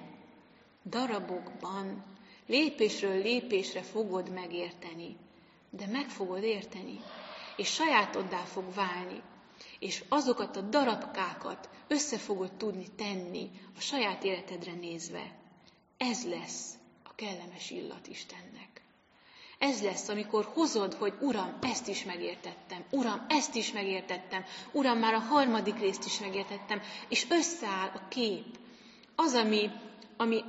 Darabokban, lépésről lépésre fogod megérteni, de meg fogod érteni, és sajátoddá fog válni, és azokat a darabkákat össze fogod tudni tenni a saját életedre nézve. Ez lesz a kellemes illat Istennek. Ez lesz, amikor hozod, hogy Uram, ezt is megértettem, Uram, ezt is megértettem, Uram, már a 3. részt is megértettem, és összeáll a kép. Az, ami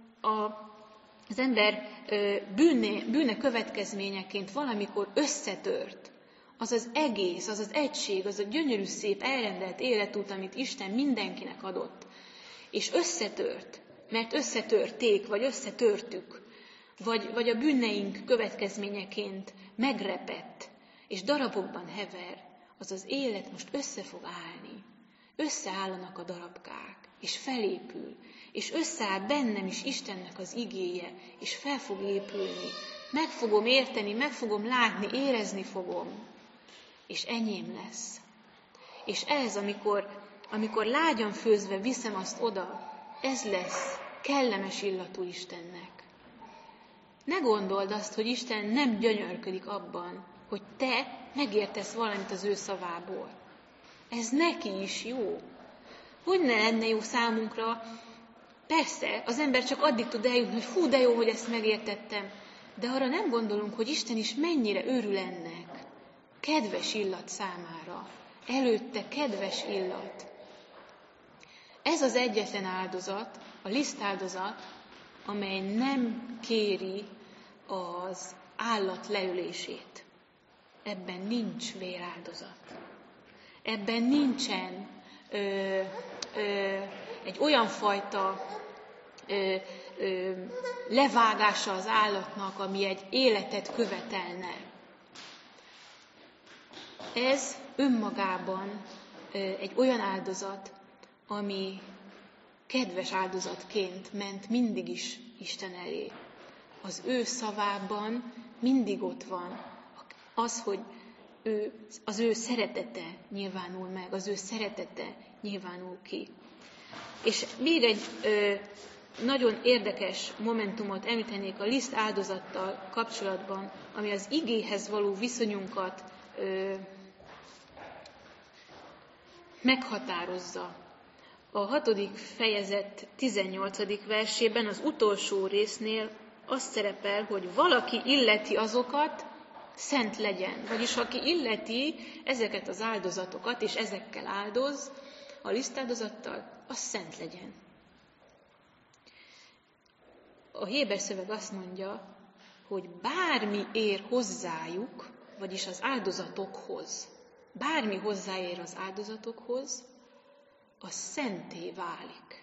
az ember bűne következményeként valamikor összetört, az az egész, az az egység, az a gyönyörű szép elrendelt életút, amit Isten mindenkinek adott, és összetört, mert összetörték, vagy összetörtük, vagy a bűneink következményeként megrepett, és darabokban hever, az az élet most össze fog állni. Összeállanak a darabkák, és felépül, és összeáll bennem is Istennek az igéje, és fel fog épülni. Meg fogom érteni, meg fogom látni, érezni fogom, és enyém lesz. És ez, amikor lágyan főzve viszem azt oda, ez lesz kellemes illatú Istennek. Ne gondold azt, hogy Isten nem gyönyörködik abban, hogy te megértesz valamit az ő szavából. Ez neki is jó. Hogy ne lenne jó számunkra? Persze, az ember csak addig tud eljutni, hogy hú, de jó, hogy ezt megértettem. De arra nem gondolunk, hogy Isten is mennyire örül ennek. Kedves illat számára. Előtte kedves illat. Ez az egyetlen áldozat, a lisztáldozat, amely nem kéri az állat leölését. Ebben nincs véráldozat. Ebben nincsen egy olyan fajta levágása az állatnak, ami egy életet követelne. Ez önmagában egy olyan áldozat, ami kedves áldozatként ment mindig is Isten elé. Az ő szavában mindig ott van az, hogy az ő szeretete nyilvánul meg, az ő szeretete nyilvánul ki. És még egy nagyon érdekes momentumot említenék a liszt áldozattal kapcsolatban, ami az igéhez való viszonyunkat meghatározza. A 6. fejezet 18. versében az utolsó résznél az szerepel, hogy valaki illeti azokat, szent legyen. Vagyis aki illeti ezeket az áldozatokat, és ezekkel áldoz, a lisztáldozattal, az szent legyen. A héber szöveg azt mondja, hogy bármi ér hozzájuk, vagyis az áldozatokhoz, bármi hozzáér az áldozatokhoz, az szenté válik.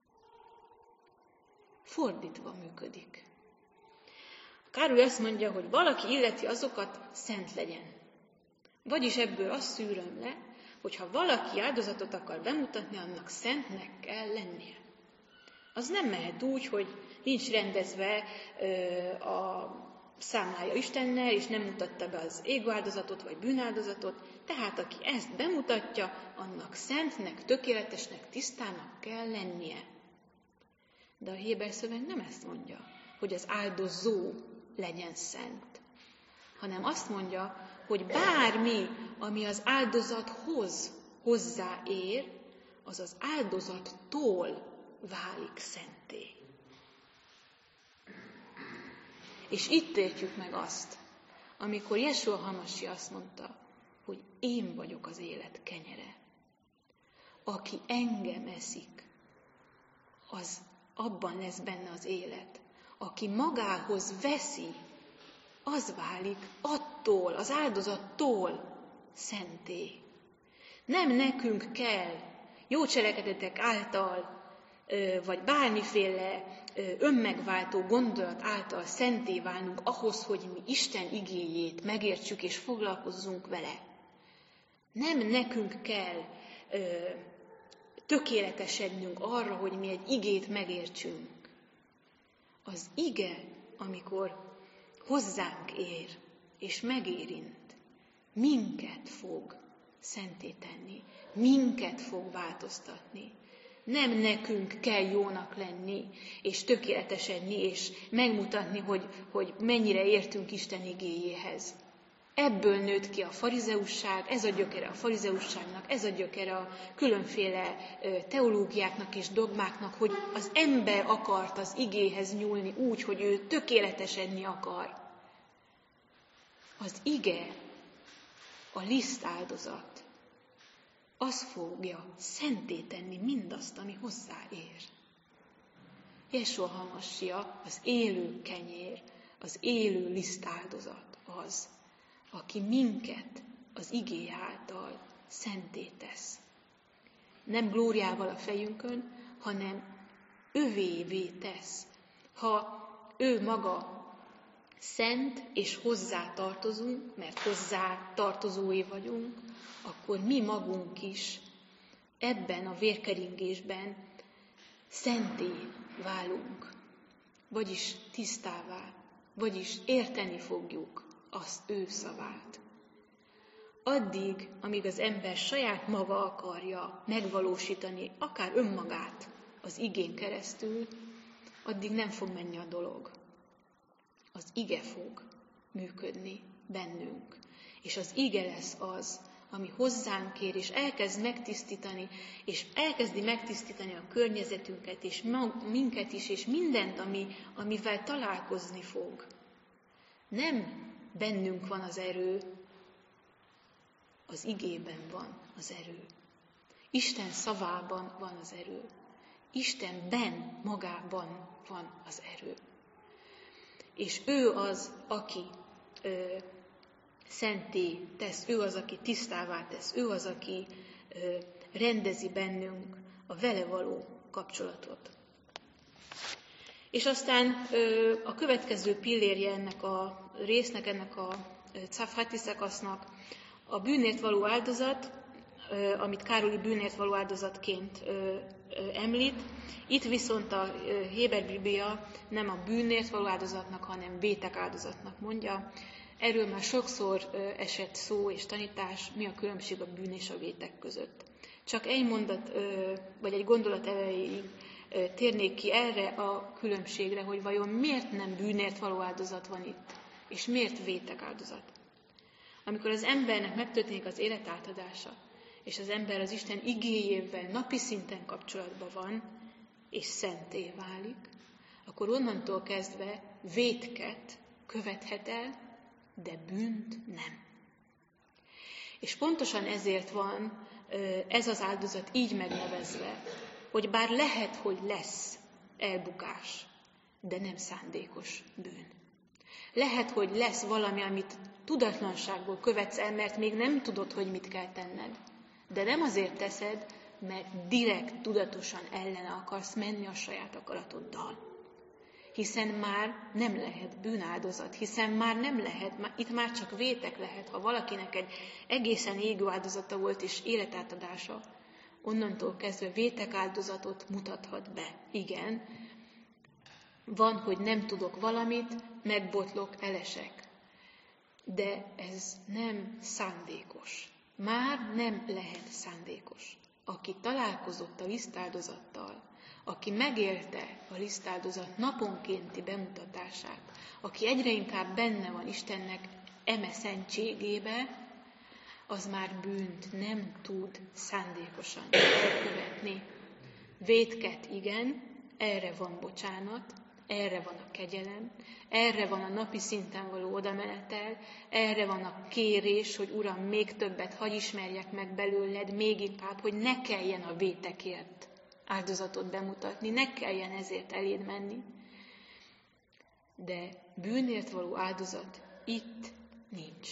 Fordítva működik. Károly azt mondja, hogy valaki illeti azokat, szent legyen. Vagyis ebből azt szűröm le, hogyha valaki áldozatot akar bemutatni, annak szentnek kell lennie. Az nem mehet úgy, hogy nincs rendezve a számlája Istennel, és nem mutatta be az égőáldozatot vagy bűnáldozatot, tehát aki ezt bemutatja, annak szentnek, tökéletesnek, tisztának kell lennie. De a héber szöveg nem ezt mondja, hogy az áldozó legyen szent, hanem azt mondja, hogy bármi, ami az áldozathoz hozzáér, az az áldozattól válik szenté. És itt értjük meg azt, amikor Jesua Hamasi azt mondta, hogy én vagyok az élet kenyere. Aki engem eszik, az abban lesz benne az élet. Aki magához veszi, az válik attól, az áldozattól szenté. Nem nekünk kell jó cselekedetek által, vagy bármiféle önmegváltó gondolat által szenté válnunk ahhoz, hogy mi Isten igéjét megértsük és foglalkozzunk vele. Nem nekünk kell tökéletesednünk arra, hogy mi egy igét megértsünk. Az ige, amikor hozzánk ér és megérint, minket fog szenté tenni, minket fog változtatni. Nem nekünk kell jónak lenni, és tökéletesedni, és megmutatni, hogy mennyire értünk Isten igéjéhez. Ebből nőtt ki a farizeusság, ez a gyökere a farizeusságnak, ez a gyökere a különféle teológiáknak és dogmáknak, hogy az ember akart az igéhez nyúlni úgy, hogy ő tökéletesedni akar. Az ige, a lisztáldozat, az fogja szenté tenni mindazt, ami hozzáér. Jesua Hamassia, az élő kenyér, az élő lisztáldozat az, aki minket az igé által szenté tesz. Nem glóriával a fejünkön, hanem övévé tesz. Ha ő maga szent és hozzá tartozunk, mert hozzá tartozói vagyunk, akkor mi magunk is ebben a vérkeringésben szenté válunk, vagyis tisztává, vagyis érteni fogjuk az ő szavát. Addig, amíg az ember saját maga akarja megvalósítani akár önmagát az igén keresztül, addig nem fog menni a dolog. Az ige fog működni bennünk, és az ige lesz az, ami hozzánk ér, és elkezd megtisztítani, és elkezdi megtisztítani a környezetünket, és minket is, és mindent, amivel találkozni fog. Nem bennünk van az erő, az igében van az erő. Isten szavában van az erő. Istenben magában van az erő. És ő az, aki szenté tesz, ő az, aki tisztává tesz, ő az, aki rendezi bennünk a vele való kapcsolatot. És aztán a következő pillérje ennek a résznek, ennek a Cafhati szakasznak a bűnért való áldozat, amit Károli bűnért való áldozatként említ. Itt viszont a Héber Biblia nem a bűnért való áldozatnak, hanem vétek áldozatnak mondja. Erről már sokszor esett szó és tanítás, mi a különbség a bűn és a vétek között. Csak egy mondat, vagy egy gondolat erejéig térnék ki erre a különbségre, hogy vajon miért nem bűnért való áldozat van itt, és miért vétek áldozat. Amikor az embernek megtörténik az életátadása, és az ember az Isten igéjével napi szinten kapcsolatban van, és szenté válik, akkor onnantól kezdve vétket követhet el, de bűnt nem. És pontosan ezért van ez az áldozat így megnevezve, hogy bár lehet, hogy lesz elbukás, de nem szándékos bűn. Lehet, hogy lesz valami, amit tudatlanságból követsz el, mert még nem tudod, hogy mit kell tenned. De nem azért teszed, mert direkt, tudatosan ellene akarsz menni a saját akaratoddal. hiszen már nem lehet bűnáldozat, hiszen már nem lehet, itt már csak vétek lehet. Ha valakinek egy egészen égő áldozata volt és életátadása, onnantól kezdve vétek áldozatot mutathat be. Igen, van, hogy nem tudok valamit, megbotlok, elesek. De ez nem szándékos. Már nem lehet szándékos. Aki találkozott a lisztáldozattal, aki megélte a lisztáldozat naponkénti bemutatását, aki egyre inkább benne van Istennek eme szentségébe, az már bűnt nem tud szándékosan elkövetni. Vétket igen, erre van bocsánat, erre van a kegyelem, erre van a napi szinten való odamenetel, erre van a kérés, hogy Uram, még többet hadd ismerjek meg belőled, még inkább, hogy ne kelljen a vétekért áldozatot bemutatni, ne kelljen ezért eléd menni. De bűnért való áldozat itt nincs.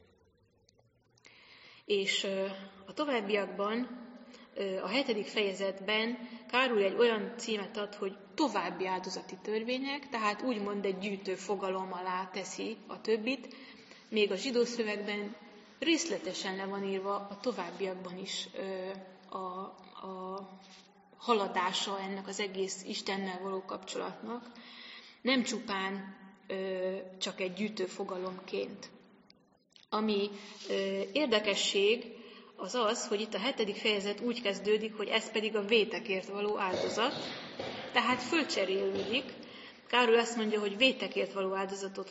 És a továbbiakban, a 7. fejezetben Károly egy olyan címet ad, hogy további áldozati törvények, tehát úgymond egy gyűjtő fogalom alá teszi a többit, még a zsidó szövegben részletesen le van írva a továbbiakban is a haladása ennek az egész Istennel való kapcsolatnak, nem csupán csak egy gyűjtő fogalomként. Ami érdekesség az az, hogy itt a 7. fejezet úgy kezdődik, hogy ez pedig a vétekért való áldozat, tehát fölcserélődik. Károly azt mondja, hogy vétekért való áldozatot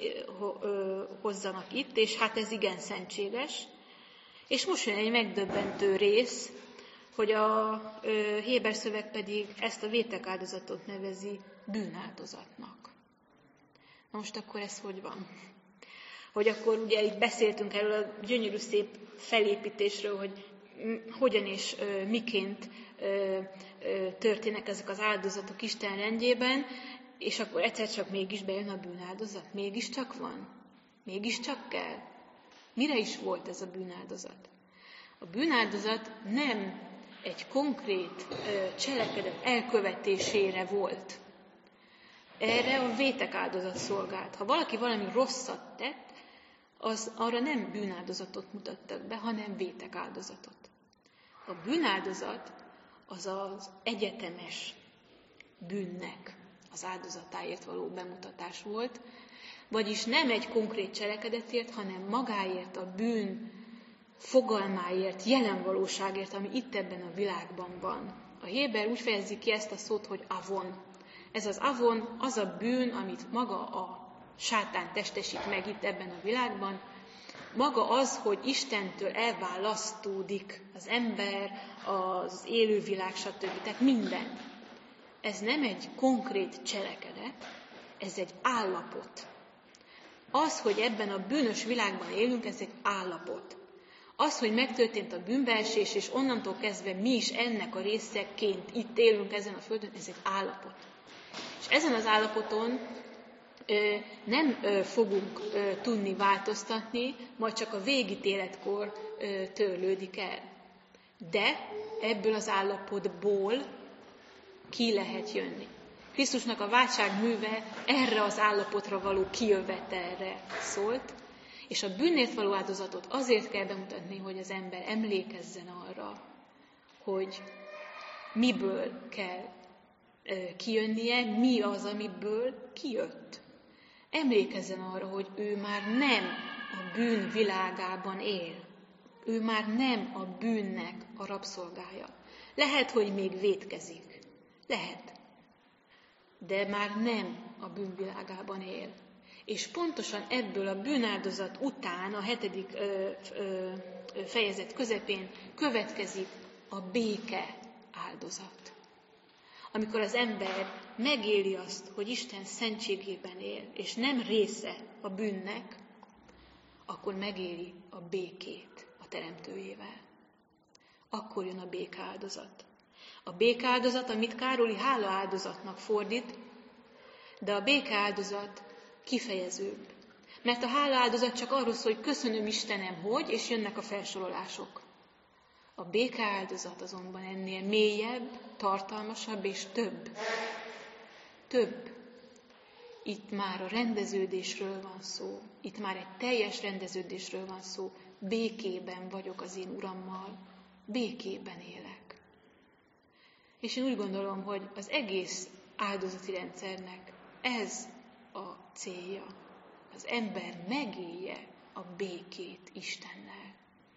hozzanak itt, és hát ez igen szentséges. És most jön egy megdöbbentő rész, hogy a héber szöveg pedig ezt a vétekáldozatot nevezi bűnáldozatnak. Na most akkor ez hogy van? Hogy akkor ugye itt beszéltünk erről a gyönyörű szép felépítésről, hogy hogyan és miként történnek ezek az áldozatok Isten rendjében, és akkor egyszer csak mégis bejön a bűnáldozat. Mégiscsak van? Mégiscsak kell? Mire is volt ez a bűnáldozat? A bűnáldozat nem egy konkrét cselekedet elkövetésére volt. Erre a vétekáldozat szolgált. Ha valaki valami rosszat tett, arra nem bűnáldozatot mutattak be, hanem vétekáldozatot. A bűnáldozat az az egyetemes bűnnek az áldozatáért való bemutatás volt, vagyis nem egy konkrét cselekedetért, hanem magáért, a bűn fogalmáért, jelen valóságért, ami itt ebben a világban van. A héber úgy fejezi ki ezt a szót, hogy avon. Ez az avon az a bűn, amit maga a sátán testesít meg itt ebben a világban. Maga az, hogy Istentől elválasztódik az ember, az élővilág, stb. Tehát minden. Ez nem egy konkrét cselekedet, ez egy állapot. Az, hogy ebben a bűnös világban élünk, ez egy állapot. Az, hogy megtörtént a bűnbeesés, és onnantól kezdve mi is ennek a részeként itt élünk ezen a földön, ez egy állapot. És ezen az állapoton nem fogunk tudni változtatni, majd csak a végítéletkor törlődik el. De ebből az állapotból ki lehet jönni. Krisztusnak a váltság műve erre az állapotra való kijövetelre szólt, és a bűnért való áldozatot azért kell bemutatni, hogy az ember emlékezzen arra, hogy miből kell kijönnie, mi az, amiből kijött. Emlékezzen arra, hogy ő már nem a bűn világában él. Ő már nem a bűnnek a rabszolgája. Lehet, hogy még vétkezik. Lehet. De már nem a bűn világában él. És pontosan ebből a bűnáldozat után, a 7. fejezet közepén következik a béke áldozat. Amikor az ember megéli azt, hogy Isten szentségében él, és nem része a bűnnek, akkor megéli a békét a Teremtőjével. Akkor jön a békeáldozat. A békeáldozat, amit Károly hálaáldozatnak fordít, de a békeáldozat kifejezőbb. Mert a hálaáldozat csak arról szól, hogy köszönöm Istenem, hogy, és jönnek a felsorolások. A békeáldozat azonban ennél mélyebb, tartalmasabb és több. Több. itt már a rendeződésről van szó, itt már egy teljes rendeződésről van szó, békében vagyok az én Urammal, békében élek. És én úgy gondolom, hogy az egész áldozati rendszernek ez a célja. Az ember megélje a békét Istennel.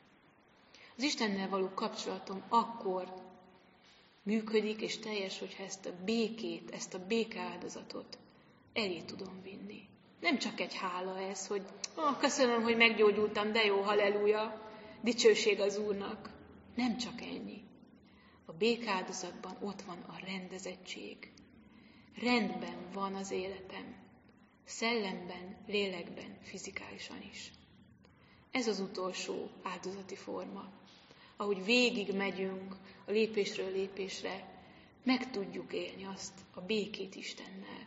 Az Istennel való kapcsolatom akkor működik és teljes, hogyha ezt a békét, ezt a békeáldozatot elé tudom vinni. Nem csak egy hála ez, hogy köszönöm, hogy meggyógyultam, de jó, halleluja, dicsőség az Úrnak. Nem csak ennyi. A békeáldozatban ott van a rendezettség. Rendben van az életem. Szellemben, lélekben, fizikálisan is. Ez az utolsó áldozati forma. Ahogy végig megyünk a lépésről lépésre, meg tudjuk élni azt a békét Istennel.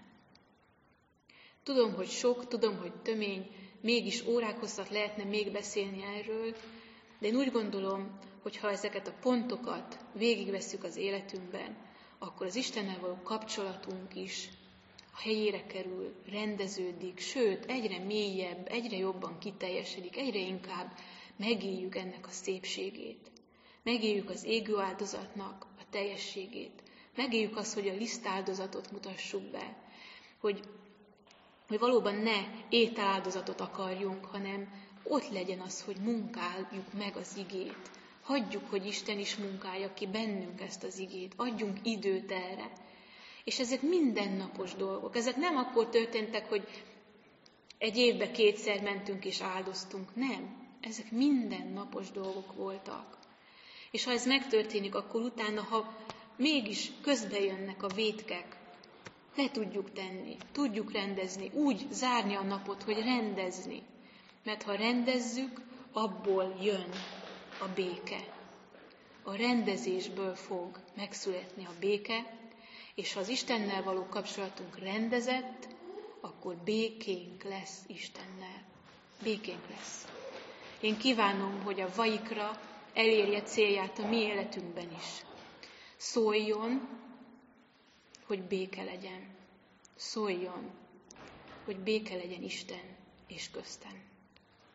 Tudom, hogy sok, tudom, hogy tömény, mégis órák hosszat lehetne még beszélni erről, de én úgy gondolom, hogy ha ezeket a pontokat végigvesszük az életünkben, akkor az Istennel való kapcsolatunk is a helyére kerül, rendeződik, sőt, egyre mélyebb, egyre jobban kiteljesedik, egyre inkább megéljük ennek a szépségét. Megéljük az égő áldozatnak a teljességét. Megéljük azt, hogy a lisztáldozatot mutassuk be, hogy valóban ne ételáldozatot akarjunk, hanem ott legyen az, hogy munkáljuk meg az igét. Hagyjuk, hogy Isten is munkálja ki bennünk ezt az igét. Adjunk időt erre. És ezek mindennapos dolgok. Ezek nem akkor történtek, hogy egy évbe 2-szer mentünk és áldoztunk. Nem. Ezek mindennapos dolgok voltak. És ha ez megtörténik, akkor utána, ha mégis közbe jönnek a vétkek, le tudjuk tenni, tudjuk rendezni, úgy zárni a napot, hogy rendezni. Mert ha rendezzük, abból jön a béke. A rendezésből fog megszületni a béke, és ha az Istennel való kapcsolatunk rendezett, akkor békénk lesz Istennel. Békénk lesz. Én kívánom, hogy a Vaikra elérje célját a mi életünkben is. Szóljon, hogy béke legyen. Szóljon, hogy béke legyen Isten és köztem.